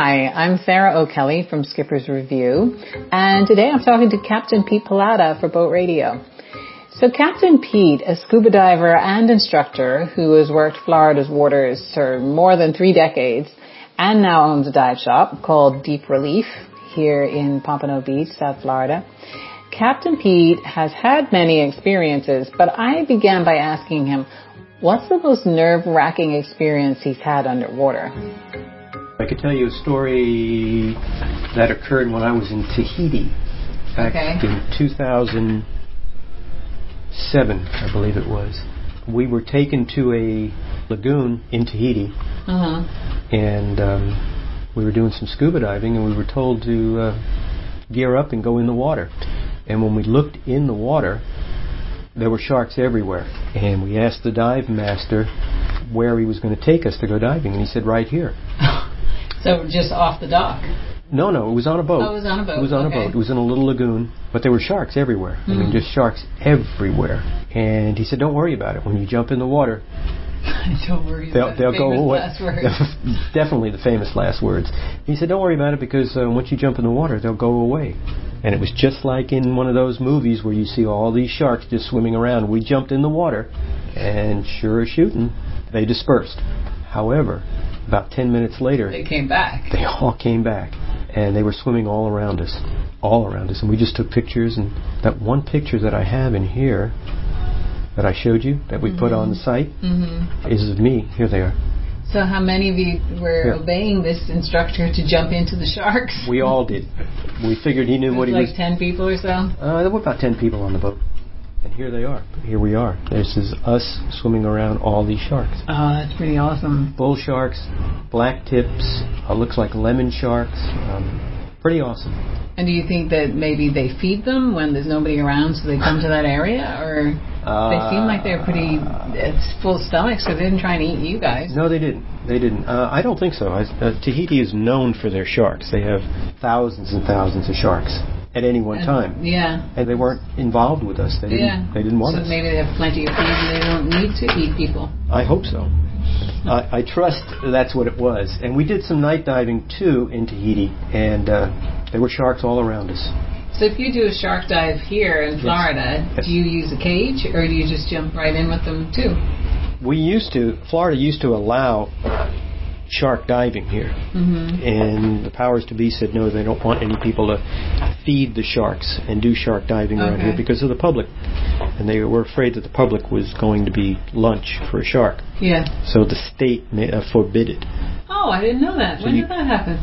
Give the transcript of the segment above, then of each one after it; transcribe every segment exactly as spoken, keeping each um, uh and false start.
Hi, I'm Sarah O'Kelly from Skipper's Review, and today I'm talking to Captain Pete Pilata for Boat Radio. So Captain Pete, a scuba diver and instructor who has worked Florida's waters for more than three decades and now owns a dive shop called Deep Relief here in Pompano Beach, South Florida. Captain Pete has had many experiences, but I began by asking him, what's the most nerve-wracking experience he's had underwater? I could tell you a story that occurred when I was in Tahiti back okay. in two thousand seven, I believe it was. We were taken to a lagoon in Tahiti, uh-huh. and um, we were doing some scuba diving, and we were told to uh, gear up and go in the water. And when we looked in the water, there were sharks everywhere. And we asked the dive master where he was going to take us to go diving, and he said, right here. So just off the dock? No, no, it was on a boat. Oh, it was on a boat. It was on okay. a boat. It was in a little lagoon, but there were sharks everywhere. Mm. I mean, just sharks everywhere. And he said, don't worry about it. When you jump in the water, don't worry they'll, about they'll the go away. Last words. Definitely the famous last words. He said, don't worry about it because uh, once you jump in the water, they'll go away. And it was just like in one of those movies where you see all these sharks just swimming around. We jumped in the water, and sure as shooting, they dispersed. However, about ten minutes later, they came back. They all came back, and they were swimming all around us, all around us. And we just took pictures, and that one picture that I have in here that I showed you, that we mm-hmm. put on the site, mm-hmm. is of me. Here they are. So how many of you were yeah. obeying this instructor to jump into the sharks? We all did. We figured he knew what he like was... like ten people or so? Uh, there were about ten people on the boat. And here they are. Here we are. This is us swimming around all these sharks. Oh, that's pretty awesome. Bull sharks, black tips, uh, looks like lemon sharks. Um, pretty awesome. And do you think that maybe they feed them when there's nobody around so they come to that area? Or uh, they seem like they're pretty it's full stomachs because they didn't try and eat you guys. No, they didn't. They didn't. Uh, I don't think so. I, uh, Tahiti is known for their sharks. They have thousands and thousands of sharks at any one and, time. Yeah. And they weren't involved with us. They didn't, yeah. they didn't want so us. So maybe they have plenty of food and they don't need to eat people. I hope so. I, I trust that's what it was. And we did some night diving, too, in Tahiti, and uh, there were sharks all around us. So if you do a shark dive here in Florida, yes. Yes. do you use a cage, or do you just jump right in with them, too? We used to, Florida used to allow shark diving here. Mm-hmm. And the powers to be said, no, they don't want any people to feed the sharks and do shark diving okay. around here because of the public. And they were afraid that the public was going to be lunch for a shark. Yeah. So the state may, uh, forbid it. Oh, I didn't know that. So when you, did that happen?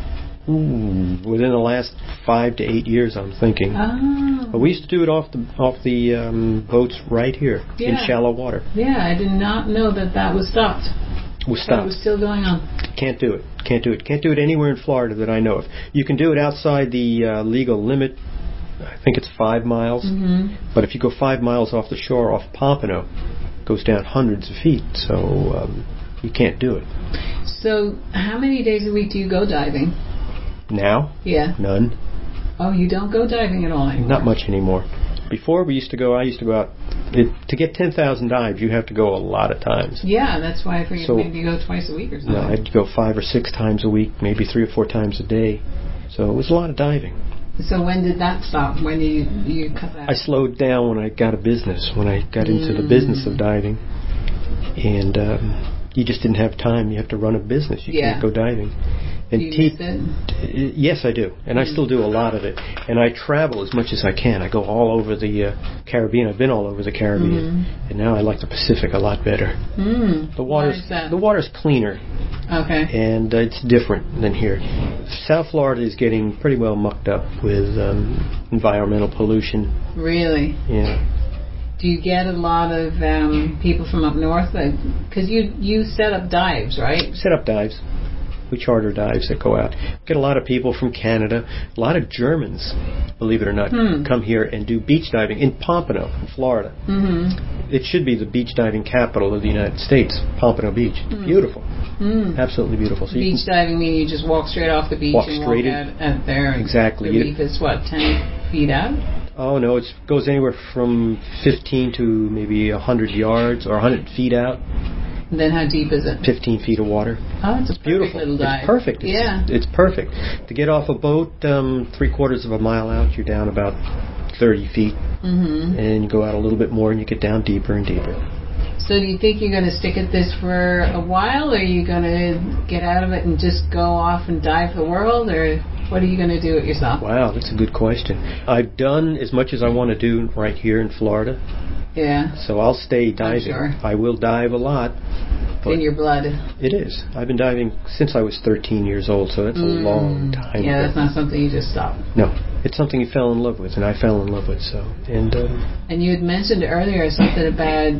Ooh, within the last five to eight years, I'm thinking. Oh. But we used to do it off the off the um, boats right here yeah. in shallow water. Yeah, I did not know that that was stopped. Was stopped. It was still going on. Can't do it. Can't do it. Can't do it anywhere in Florida that I know of. You can do it outside the uh, legal limit. I think it's five miles. Mm-hmm. But if you go five miles off the shore, off Pompano, it goes down hundreds of feet. So um, you can't do it. So how many days a week do you go diving? Now? Yeah. None. Oh, you don't go diving at all anymore? Not much anymore. Before we used to go, I used to go out, it, to get ten thousand dives, you have to go a lot of times. Yeah, that's why I figured so, maybe you go twice a week or something. No, I'd go five or six times a week, maybe three or four times a day. So it was a lot of diving. So when did that stop? When did you, you cut that? I slowed down when I got a business, when I got mm. into the business of diving. And um, you just didn't have time. You have to run a business. You yeah. can't go diving. And do you te- miss it? Yes, I do. And I still do a lot of it. And I travel as much as I can. I go all over the uh, Caribbean. I've been all over the Caribbean. Mm-hmm. And now I like the Pacific a lot better. Mm. The water's, Why is that? The water's cleaner. Okay. And uh, it's different than here. South Florida is getting pretty well mucked up with um, environmental pollution. Really? Yeah. Do you get a lot of um, people from up north? Because you, you set up dives, right? Set up dives. We charter dives that go out. We get a lot of people from Canada, a lot of Germans, believe it or not, hmm. come here and do beach diving in Pompano, in Florida. Mm-hmm. It should be the beach diving capital of the United States, Pompano Beach. Mm. Beautiful. Mm. Absolutely beautiful. So beach diving means you just walk straight off the beach walk and straight walk in. out at there. Exactly. The reef is, what, ten feet out? Oh, no, it goes anywhere from fifteen to maybe one hundred yards or one hundred feet out. And then how deep is it? fifteen feet of water. Oh, it's a it's beautiful. Little dive. It's perfect. It's, yeah. It's perfect. To get off a boat um, three quarters of a mile out, you're down about thirty feet. Mm-hmm. And you go out a little bit more and you get down deeper and deeper. So do you think you're going to stick at this for a while, or are you going to get out of it and just go off and dive the world, or what are you going to do it yourself? Wow, that's a good question. I've done as much as I want to do right here in Florida. Yeah. So I'll stay diving. I'm sure. I will dive a lot. It's in your blood. It is. I've been diving since I was thirteen years old, so that's a mm. long time Yeah, ago. that's not something you just stop. No. It's something you fell in love with, and I fell in love with, so. And, um, and you had mentioned earlier something about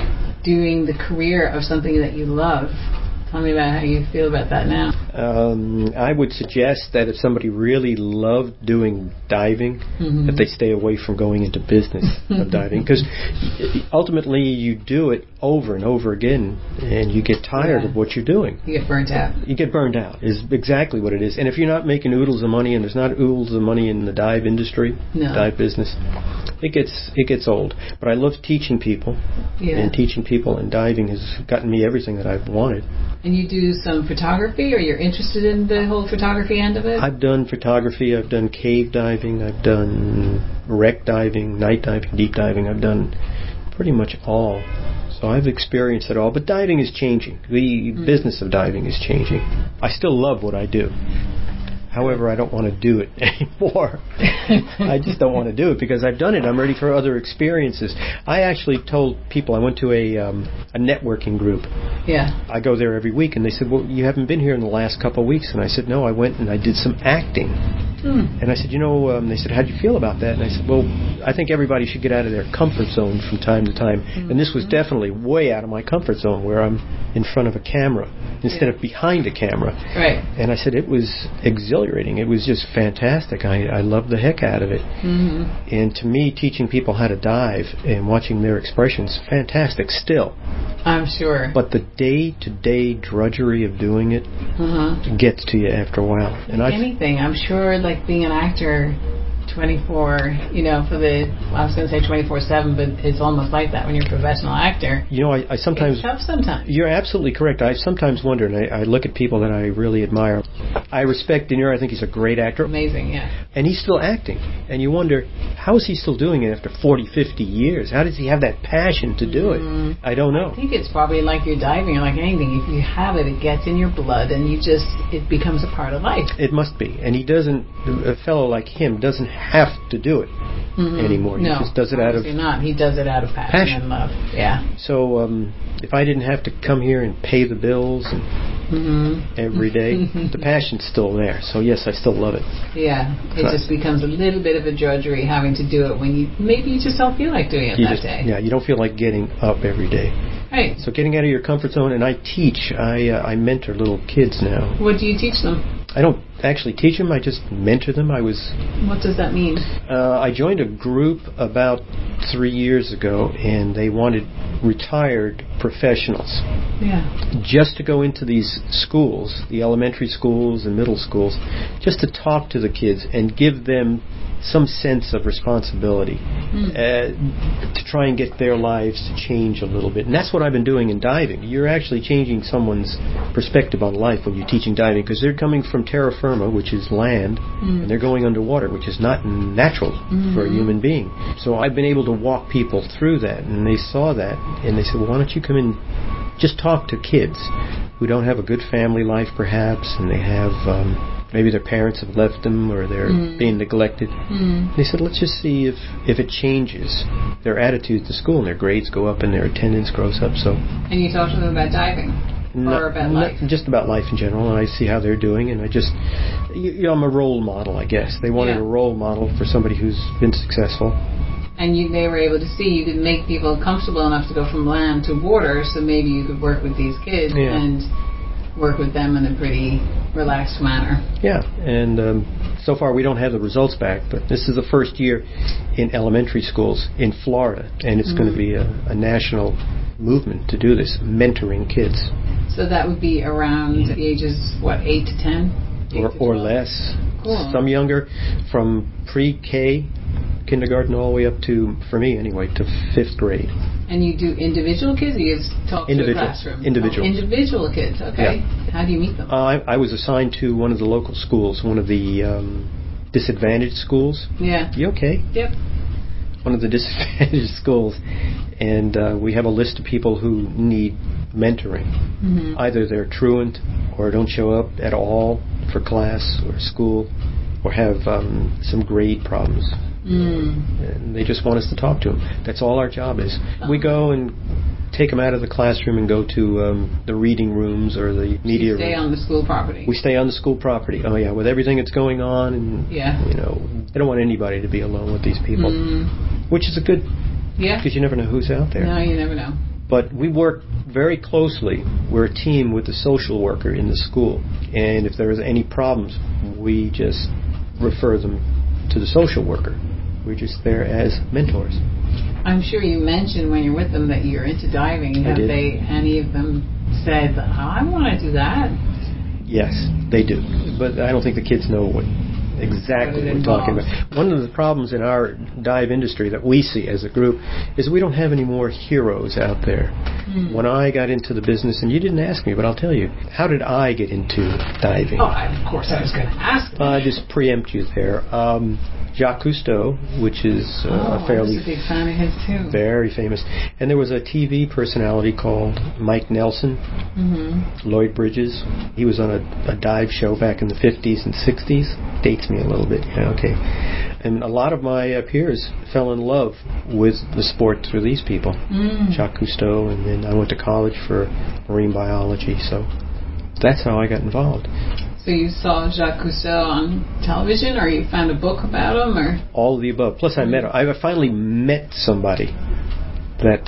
doing the career of something that you love. Tell me about how you feel about that now. Um, I would suggest that if somebody really loved doing diving, mm-hmm. that they stay away from going into business of diving, because ultimately you do it over and over again, and you get tired yeah. of what you're doing. You get burnt out. You get burned out is exactly what it is. And if you're not making oodles of money, and there's not oodles of money in the dive industry, no. dive business, it gets it gets old. But I love teaching people, yeah. and teaching people and diving has gotten me everything that I've wanted. And you do some photography, or you're interested in the whole photography end of it? I've done photography. I've done cave diving. I've done wreck diving, night diving, deep diving. I've done pretty much all. So I've experienced it all. But diving is changing. The mm. business of diving is changing. I still love what I do. However, I don't want to do it anymore. I just don't want to do it because I've done it. I'm ready for other experiences. I actually told people, I went to a um, a networking group. Yeah. I go there every week, and they said, well, you haven't been here in the last couple of weeks. And I said, no, I went and I did some acting. Mm. And I said, you know, um, they said, how do you feel about that? And I said, well, I think everybody should get out of their comfort zone from time to time. Mm-hmm. And this was definitely way out of my comfort zone, where I'm in front of a camera instead yeah. of behind a camera. Right. And I said, it was exhilarating. It was just fantastic. I, I loved the heck out of it. Mm-hmm. And to me, teaching people how to dive and watching their expressions, fantastic still. I'm sure. But the day-to-day drudgery of doing it uh-huh. gets to you after a while. And like anything, I'm sure, like being an actor twenty-four, you know, for the, I was going to say twenty-four seven, but it's almost like that when you're a professional actor. You know, I, I sometimes... It's tough sometimes. You're absolutely correct. I sometimes wonder, and I, I look at people that I really admire. I respect De Niro. I think he's a great actor. Amazing, yeah. And he's still acting. And you wonder, how is he still doing it after forty, fifty years? How does he have that passion to do mm-hmm. it? I don't know. I think it's probably like you're diving or like anything. If you have it, it gets in your blood, and you just, it becomes a part of life. It must be. And he doesn't, a fellow like him doesn't have to do it mm-hmm. anymore. He no, just does it out of not. He does it out of passion, passion. and love. Yeah. So um, if I didn't have to come here and pay the bills and mm-hmm. every day, the passion's still there. So yes, I still love it. Yeah. It so just becomes a little bit of a drudgery having to do it when you maybe you just don't feel like doing it you that just, day. Yeah, you don't feel like getting up every day. Right. So getting out of your comfort zone, and I teach. I uh, I mentor little kids now. What do you teach them? I don't actually teach them. I just mentor them. I was. What does that mean? Uh, I joined a group about three years ago, and they wanted retired professionals. Yeah. Just to go into these schools, the elementary schools and middle schools, just to talk to the kids and give them some sense of responsibility mm. uh, to try and get their lives to change a little bit. And that's what I've been doing in diving. You're actually changing someone's perspective on life when you're teaching diving, because they're coming from terra firma, which is land, mm. and they're going underwater, which is not natural mm-hmm. for a human being. So I've been able to walk people through that, and they saw that, and they said, well, why don't you come in, just talk to kids who don't have a good family life perhaps, and they have... Um, maybe their parents have left them, or they're mm. being neglected. Mm. They said, let's just see if, if it changes their attitude to school, and their grades go up and their attendance grows up. So. And you talk to them about diving? No, or about life? Just about life in general, and I see how they're doing, and I just, you know, I'm a role model, I guess. They wanted yeah. a role model for somebody who's been successful. And you, they were able to see you could make people comfortable enough to go from land to water, so maybe you could work with these kids yeah. and work with them in a pretty relaxed manner. Yeah, and um, so far we don't have the results back, but this is the first year in elementary schools in Florida, and it's mm-hmm. going to be a, a national movement to do this, mentoring kids. So that would be around the ages, what, eight to ten? Or, or less. Cool. Some younger, from pre-K kindergarten all the way up to, for me anyway, to fifth grade. And you do individual kids, or you just talk individual. to a classroom? Individual. Oh, individual kids, okay. Yeah. How do you meet them? Uh, I, I was assigned to one of the local schools, one of the um, disadvantaged schools. Yeah. You okay? Yep. One of the disadvantaged schools. And uh, we have a list of people who need mentoring. Mm-hmm. Either they're truant or don't show up at all for class or school, or have um, some grade problems. Mm. And they just want us to talk to them. That's all our job is. Oh. We go and take them out of the classroom and go to um, the reading rooms or the media rooms. You stay room. on the school property. We stay on the school property. Oh yeah, with everything that's going on, and yeah. you know, they don't want anybody to be alone with these people, mm. which is a good. Yeah. Because you never know who's out there. No, you never know. But we work very closely. We're a team with the social worker in the school, and if there's any problems, we just refer them to the social worker. We're just there as mentors. I'm sure you mentioned when you're with them that you're into diving. Have they, any of them said, oh, I want to do that? Yes, they do. But I don't think the kids know what exactly what we're talking about. One of the problems in our dive industry that we see as a group is we don't have any more heroes out there. Mm. When I got into the business, and you didn't ask me, but I'll tell you, how did I get into diving? Oh, of course I was going to ask. Uh, I just preempt you there. Um, Jacques Cousteau, which is uh, oh, a fairly I was a big fan of his too. Very famous. And there was a T V personality called Mike Nelson, mm-hmm. Lloyd Bridges. He was on a, a dive show back in the fifties and sixties. Dates me a little bit, yeah, okay. And a lot of my uh, peers fell in love with the sport through these people. Mm. Jacques Cousteau, and then I went to college for marine biology, so that's how I got involved. So you saw Jacques Cousteau on television, or you found a book about him, or all of the above. Plus, I met. I finally met somebody that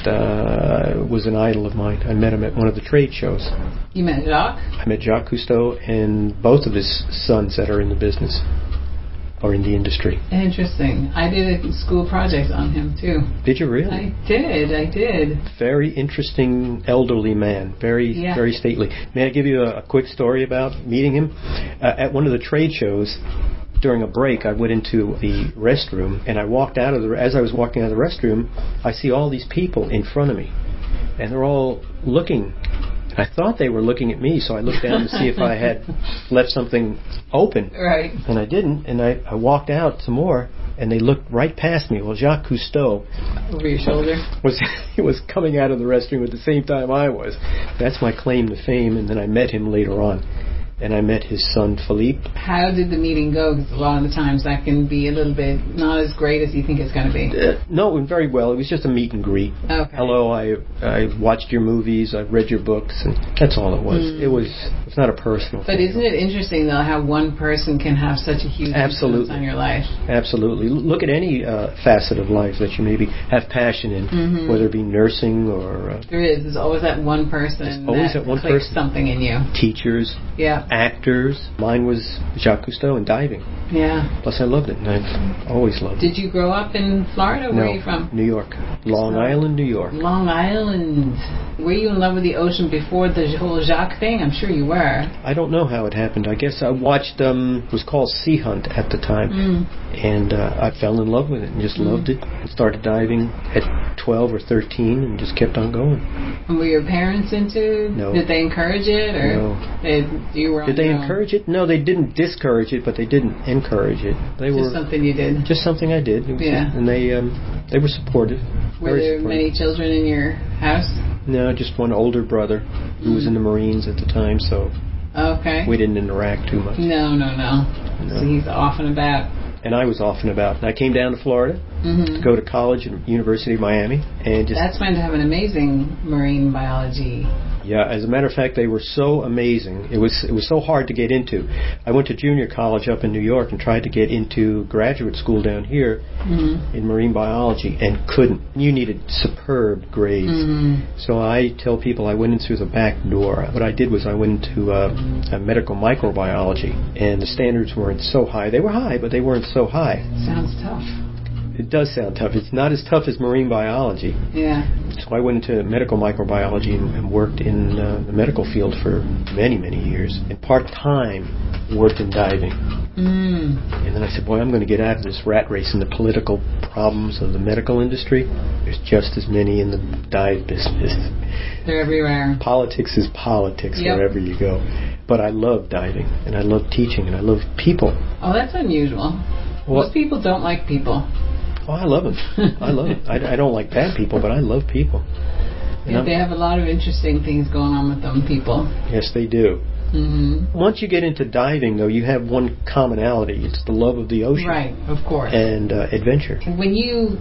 uh, was an idol of mine. I met him at one of the trade shows. You met Jacques? I met Jacques Cousteau and both of his sons that are in the business or in the industry. Interesting. I did a school project on him too. Did you really? I did. I did. Very interesting elderly man. Very, yeah. very stately. May I give you a, a quick story about meeting him? Uh, at one of the trade shows, during a break, I went into the restroom, and I walked out of the. As I was walking out of the restroom, I see all these people in front of me, and they're all looking. And I thought they were looking at me, so I looked down to see if I had left something open. Right. And I didn't, and I, I walked out some more, and they looked right past me. Well, Jacques Cousteau over your shoulder was he was coming out of the restroom at the same time I was. That's my claim to fame, and then I met him later on. And I met his son, Philippe. How did the meeting go? Because a lot of the times that can be a little bit not as great as you think it's going to be. Uh, no, it went very well. It was just a meet and greet. Okay. Hello, I I watched your movies, I've read your books, and that's all it was. Mm. It was it's not a personal But thing. Isn't it interesting, though, how one person can have such a huge Absolutely. influence on your life? Absolutely. Look at any uh, facet of life that you maybe have passion in, mm-hmm. whether it be nursing or... Uh, there is. There's always that one person There's always that, that one clicks person. something in you. Teachers. Yeah. Actors. Mine was Jacques Cousteau and diving. Yeah. Plus, I loved it, and I've always loved Did it. Did you grow up in Florida? Where no, are you from? New York. Long so, Island, New York. Long Island. Were you in love with the ocean before the whole Jacques thing? I'm sure you were. I don't know how it happened. I guess I watched, um, it was called Sea Hunt at the time, mm. and uh, I fell in love with it and just mm. loved it. I started diving at twelve or thirteen and just kept on going. And were your parents into? No. Did they encourage it, or no? They, you were. On Did they your encourage own? it? No, they didn't discourage it, but they didn't encourage it. They just were something you did. Just something I did. Yeah. Just, and they um, they were supportive. Were very there supportive. many children in your house? No, just one older brother who mm. was in the Marines at the time, so okay. we didn't interact too much. No, no, no. no. So he's off and about. And I was off and about. And I came down to Florida mm-hmm. to go to college at University of Miami, and just that's meant to have an amazing marine biology. Yeah, as a matter of fact, they were so amazing. It was it was so hard to get into. I went to junior college up in New York and tried to get into graduate school down here mm-hmm. in marine biology and couldn't. You needed superb grades. Mm-hmm. So I tell people I went in through the back door. What I did was I went into uh, a medical microbiology, and the standards weren't so high. They were high, but they weren't so high. Sounds tough. It does sound tough. It's not as tough as marine biology. Yeah. So I went into medical microbiology and, and worked in uh, the medical field for many, many years. And part-time worked in diving. Mm. And then I said, boy, I'm going to get out of this rat race in the political problems of the medical industry. There's just as many in the dive business. They're everywhere. Politics is politics yep. wherever you go. But I love diving, and I love teaching, and I love people. Oh, that's unusual. Well, Most people don't like people. Oh, I love them. I love them. I, I don't like bad people, but I love people. Yeah, they have a lot of interesting things going on with them people. Yes, they do. Mm-hmm. Once you get into diving, though, you have one commonality. It's the love of the ocean. Right, of course. And uh, adventure. When you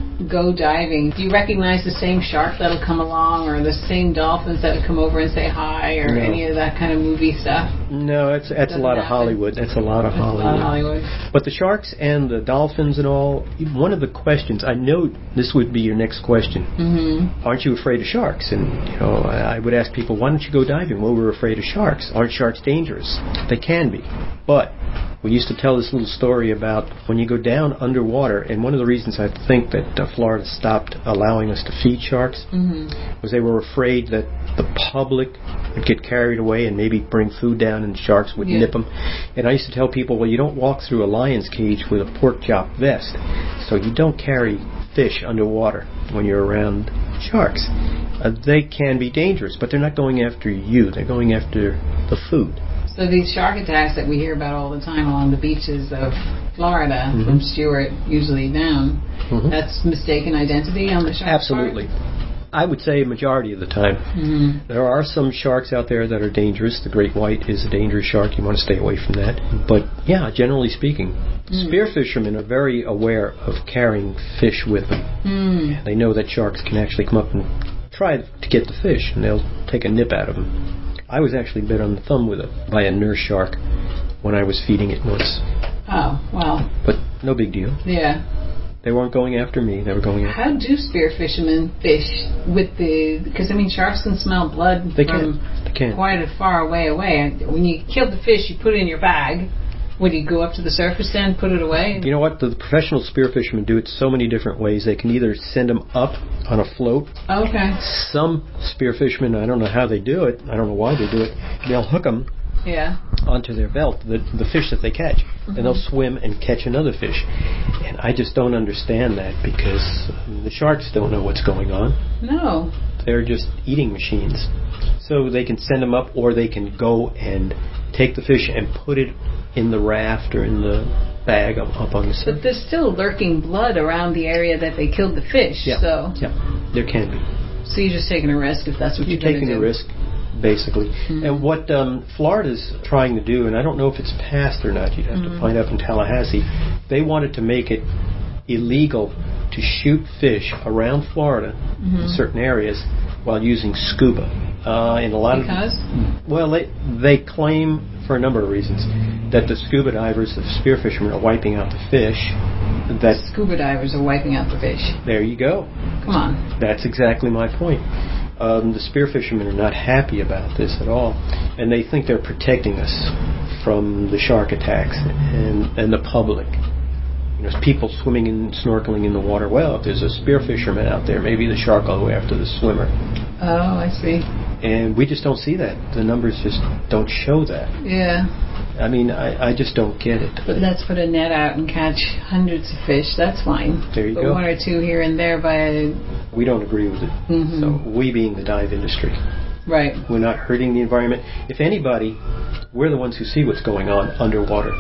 go diving, do you recognize the same shark that'll come along or the same dolphins that'll come over and say hi or no. any of that kind of movie stuff? No, that's that's a lot happen. of Hollywood. That's a lot of that's Hollywood. A lot of Hollywood. But the sharks and the dolphins and all, one of the questions, I know this would be your next question. Mm-hmm. Aren't you afraid of sharks? And, you know, I, I would ask people, why don't you go diving? Well, we're afraid of sharks. Aren't sharks dangerous? They can be. But we used to tell this little story about when you go down underwater, and one of the reasons I think that uh, Florida stopped allowing us to feed sharks mm-hmm. was they were afraid that the public would get carried away and maybe bring food down and sharks would yeah. nip them. And I used to tell people, well, you don't walk through a lion's cage with a pork chop vest, so you don't carry fish underwater when you're around sharks. Uh, they can be dangerous, but they're not going after you. They're going after the food. So these shark attacks that we hear about all the time along the beaches of Florida, mm-hmm. from Stewart usually down, mm-hmm. that's mistaken identity on the shark Absolutely. part? I would say a majority of the time. Mm-hmm. There are some sharks out there that are dangerous. The great white is a dangerous shark. You want to stay away from that. But, yeah, generally speaking, mm. spear fishermen are very aware of carrying fish with them. Mm. They know that sharks can actually come up and try to get the fish, and they'll take a nip out of them. I was actually bit on the thumb with a by a nurse shark when I was feeding it once. Oh, wow. But no big deal. Yeah. They weren't going after me. They were going after... How do spear fishermen fish with the... Because, I mean, sharks can smell blood they from can. They can. quite a far way away. When you kill the fish, you put it in your bag. Would you go up to the surface then, put it away? You know what? The professional spear fishermen do it so many different ways. They can either send them up on a float. Okay. Some spear fishermen, I don't know how they do it. I don't know why they do it. They'll hook them yeah. onto their belt, the the fish that they catch. Mm-hmm. And they'll swim and catch another fish. And I just don't understand that because the sharks don't know what's going on. No. They're just eating machines. So they can send them up, or they can go and take the fish and put it in the raft or in the bag up, up on the surface. But there's still lurking blood around the area that they killed the fish. Yeah. So. Yeah, there can be. So you're just taking a risk if that's what you're, you're taking do. a risk, basically. Mm-hmm. And what um, Florida's trying to do, and I don't know if it's passed or not, you'd have mm-hmm. to find out in Tallahassee, they wanted to make it illegal to shoot fish around Florida mm-hmm. in certain areas while using scuba. Uh, in a lot because? of well, they they claim for a number of reasons that the scuba divers, the spear fishermen, are wiping out the fish. That scuba divers are wiping out the fish. There you go. Come on. That's exactly my point. Um, the spear fishermen are not happy about this at all, and they think they're protecting us from the shark attacks and and the public. You know, people swimming and snorkeling in the water. Well, if there's a spear fisherman out there, maybe the shark will go after the swimmer. Oh, I see. And we just don't see that. The numbers just don't show that. Yeah. I mean, I, I just don't get it. But let's put a net out and catch hundreds of fish. That's fine. There you but go. One or two here and there by a... We don't agree with it. Mm-hmm. So we being the dive industry. Right. We're not hurting the environment. If anybody, we're the ones who see what's going on underwater.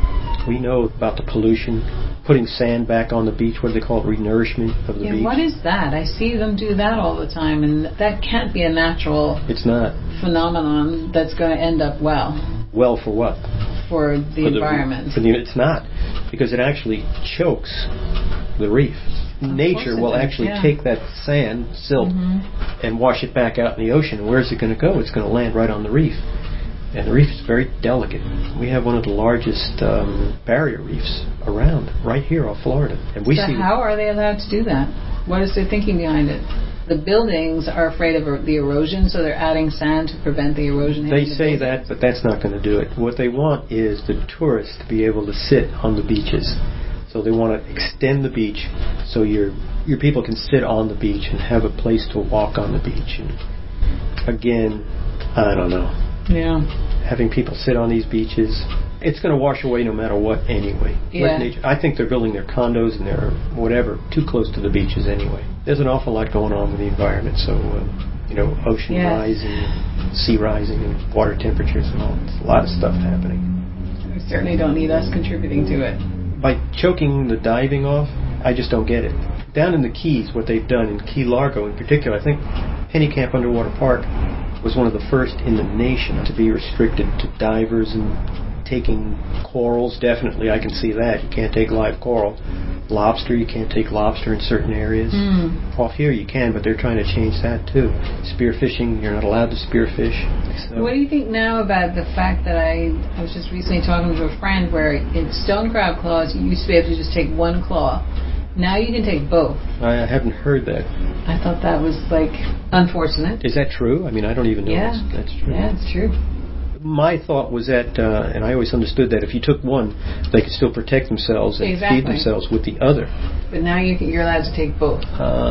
We know about the pollution, putting sand back on the beach, what do they call it, renourishment of the yeah, beach. What is that? I see them do that all the time, and that can't be a natural it's not. phenomenon that's going to end up well. Well for what? For the for environment. The, for the, it's not, because it actually chokes the reef. Of Nature will does, actually yeah. take that sand, silt, mm-hmm. and wash it back out in the ocean. And where's it going to go? It's going to land right on the reef. And the reef is very delicate. We have one of the largest um, barrier reefs around, right here off Florida. And we so see how are they allowed to do that? What is their thinking behind it? The buildings are afraid of the erosion, so they're adding sand to prevent the erosion. They the say buildings. that, but that's not going to do it. What they want is the tourists to be able to sit on the beaches. So So they want to extend the beach so your your people can sit on the beach and have a place to walk on the beach. And again, I don't know. Yeah. Having people sit on these beaches, it's going to wash away no matter what anyway. Yeah. Nature, I think they're building their condos and their whatever too close to the beaches anyway. There's an awful lot going on with the environment. So, uh, you know, ocean yes. rising, sea rising, and water temperatures and all. It's a lot of stuff happening. We certainly don't need us contributing to it. By choking the diving off, I just don't get it. Down in the Keys, what they've done in Key Largo in particular, I think Penny Camp Underwater Park was one of the first in the nation to be restricted to divers and taking corals. Definitely, I can see that. You can't take live coral. Lobster, you can't take lobster in certain areas. Mm. Off here you can, but they're trying to change that too. Spearfishing, you're not allowed to spearfish. So. What do you think now about the fact that I, I was just recently talking to a friend where in stone crab claws you used to be able to just take one claw. Now you can take both. I haven't heard that. I thought that was, like, unfortunate. Is that true? I mean, I don't even know yeah. if that's true. Yeah, it's true. My thought was that, uh, and I always understood that if you took one, they could still protect themselves and exactly. feed themselves with the other. But now you can, you're allowed to take both.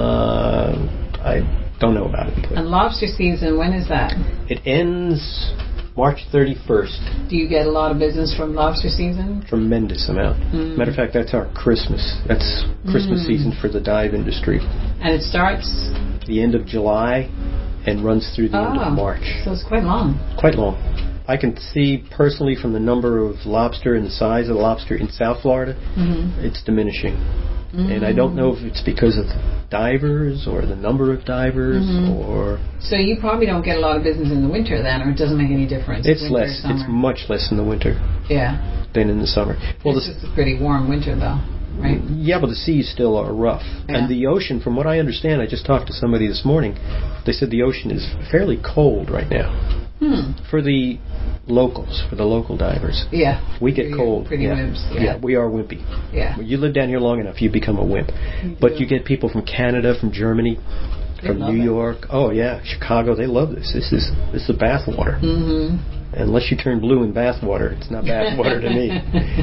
Uh, I don't know about it. And lobster season, when is that? It ends March thirty-first. Do you get a lot of business from lobster season? Tremendous amount. Mm. Matter of fact, that's our Christmas. That's Christmas mm. season for the dive industry. And it starts? The end of July and runs through the oh, end of March. So it's quite long. Quite long. I can see personally from the number of lobster and the size of the lobster in South Florida, mm-hmm. it's diminishing. Mm-hmm. And I don't know if it's because of the divers or the number of divers mm-hmm. or... So you probably don't get a lot of business in the winter then, or it doesn't make any difference? It's winter, less. summer. It's much less in the winter yeah. than in the summer. Well, it's just a pretty warm winter though, right? Yeah, but the seas still are rough. Yeah. And the ocean, from what I understand, I just talked to somebody this morning, they said the ocean is fairly cold right now. Hmm. For the locals, for the local divers. Yeah. We get pretty, cold. Pretty yeah. wimps. Yeah. yeah, we are wimpy. Yeah. When you live down here long enough, you become a wimp. You but do. You get people from Canada, from Germany, they from New it. York. Oh, yeah, Chicago. They love this. This is this is bath water. Mm-hmm. Unless you turn blue in bath water, it's not bath water to me.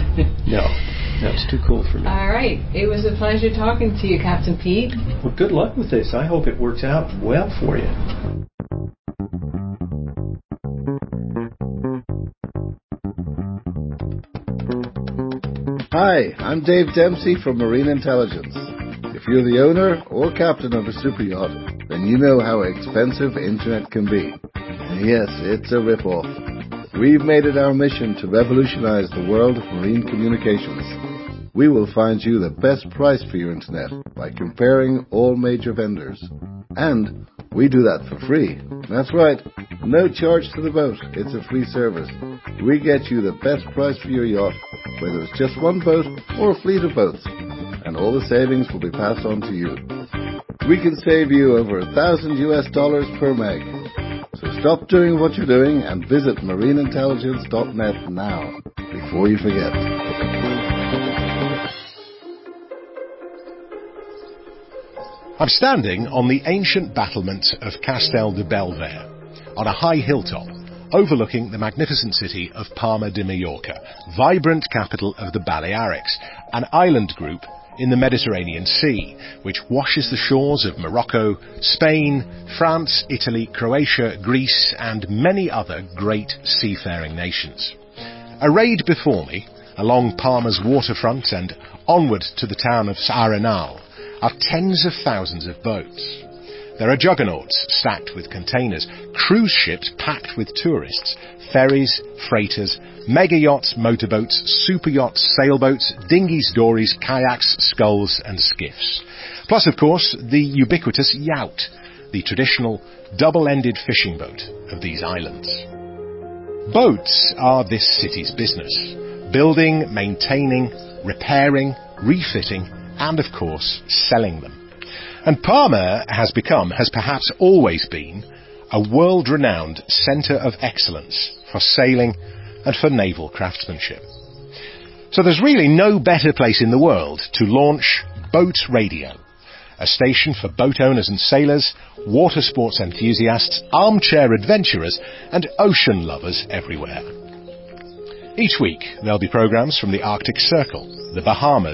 No. No, it's too cool for me. All right. It was a pleasure talking to you, Captain Pete. Well, good luck with this. I hope it works out well for you. Hi, I'm Dave Dempsey from Marine Intelligence. If you're the owner or captain of a super yacht, then you know how expensive internet can be. And yes, it's a rip-off. We've made it our mission to revolutionize the world of marine communications. We will find you the best price for your internet by comparing all major vendors. And we do that for free. That's right. No charge to the boat. It's a free service. We get you the best price for your yacht, whether it's just one boat or a fleet of boats. And all the savings will be passed on to you. We can save you over a thousand U S dollars per meg. So stop doing what you're doing and visit marine intelligence dot net now, before you forget. I'm standing on the ancient battlement of Castel de Belver, on a high hilltop, overlooking the magnificent city of Palma de Mallorca, vibrant capital of the Balearics, an island group in the Mediterranean Sea, which washes the shores of Morocco, Spain, France, Italy, Croatia, Greece, and many other great seafaring nations. Arrayed before me, along Palma's waterfront and onward to the town of Arenal, are tens of thousands of boats. There are juggernauts stacked with containers, cruise ships packed with tourists, ferries, freighters, mega yachts, motorboats, super yachts, sailboats, dinghies, dories, kayaks, sculls and skiffs. Plus, of course, the ubiquitous yacht, the traditional double-ended fishing boat of these islands. Boats are this city's business. Building, maintaining, repairing, refitting, and of course, selling them. And Palma has become, has perhaps always been, a world-renowned centre of excellence for sailing and for naval craftsmanship. So there's really no better place in the world to launch Boat Radio, a station for boat owners and sailors, water sports enthusiasts, armchair adventurers, and ocean lovers everywhere. Each week, there'll be programmes from the Arctic Circle, the Bahamas,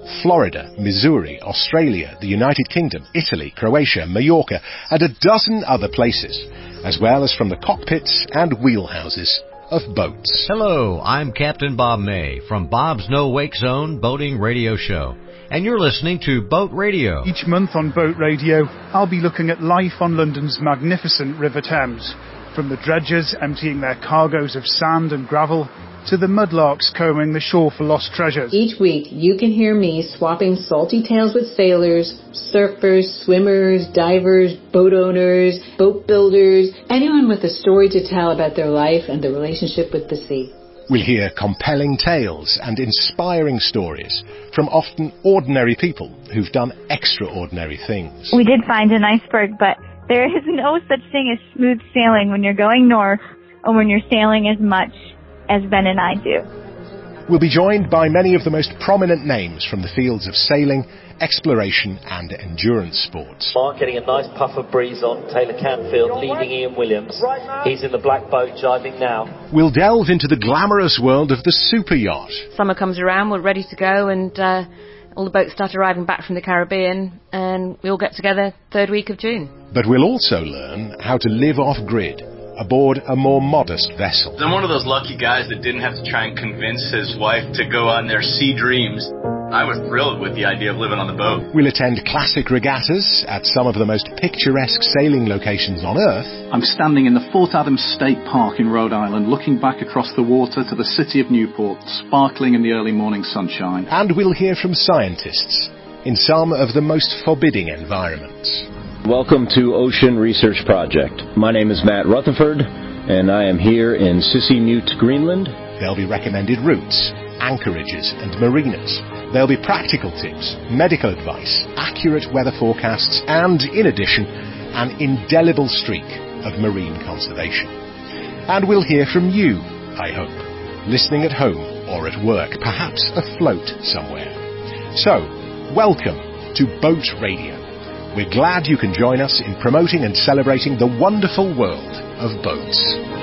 Florida, Missouri, Australia, the United Kingdom, Italy, Croatia, Mallorca, and a dozen other places, as well as from the cockpits and wheelhouses of boats. Hello, I'm Captain Bob May from Bob's No Wake Zone Boating Radio Show, and you're listening to Boat Radio. Each month on Boat Radio, I'll be looking at life on London's magnificent River Thames, from the dredgers emptying their cargoes of sand and gravel to the mudlarks combing the shore for lost treasures. Each week, you can hear me swapping salty tales with sailors, surfers, swimmers, divers, boat owners, boat builders, anyone with a story to tell about their life and their relationship with the sea. We'll hear compelling tales and inspiring stories from often ordinary people who've done extraordinary things. We did find an iceberg, but there is no such thing as smooth sailing when you're going north or when you're sailing as much as Ben and I do. We'll be joined by many of the most prominent names from the fields of sailing, exploration and endurance sports. Mark getting a nice puff of breeze on. Taylor Canfield leading Ian Williams. He's in the black boat jibing now. We'll delve into the glamorous world of the super yacht. Summer comes around, we're ready to go, and uh, all the boats start arriving back from the Caribbean, and we all get together third week of June. But we'll also learn how to live off-grid aboard a more modest vessel. I'm one of those lucky guys that didn't have to try and convince his wife to go on their sea dreams. I was thrilled with the idea of living on the boat. We'll attend classic regattas at some of the most picturesque sailing locations on Earth. I'm standing in the Fort Adams State Park in Rhode Island, looking back across the water to the city of Newport, sparkling in the early morning sunshine. And we'll hear from scientists in some of the most forbidding environments. Welcome to Ocean Research Project. My name is Matt Rutherford, and I am here in Sissinute, Greenland. There'll be recommended routes, anchorages and marinas. There'll be practical tips, medical advice, accurate weather forecasts, and, in addition, an indelible streak of marine conservation. And we'll hear from you, I hope, listening at home or at work, perhaps afloat somewhere. So, welcome to Boat Radio. We're glad you can join us in promoting and celebrating the wonderful world of boats.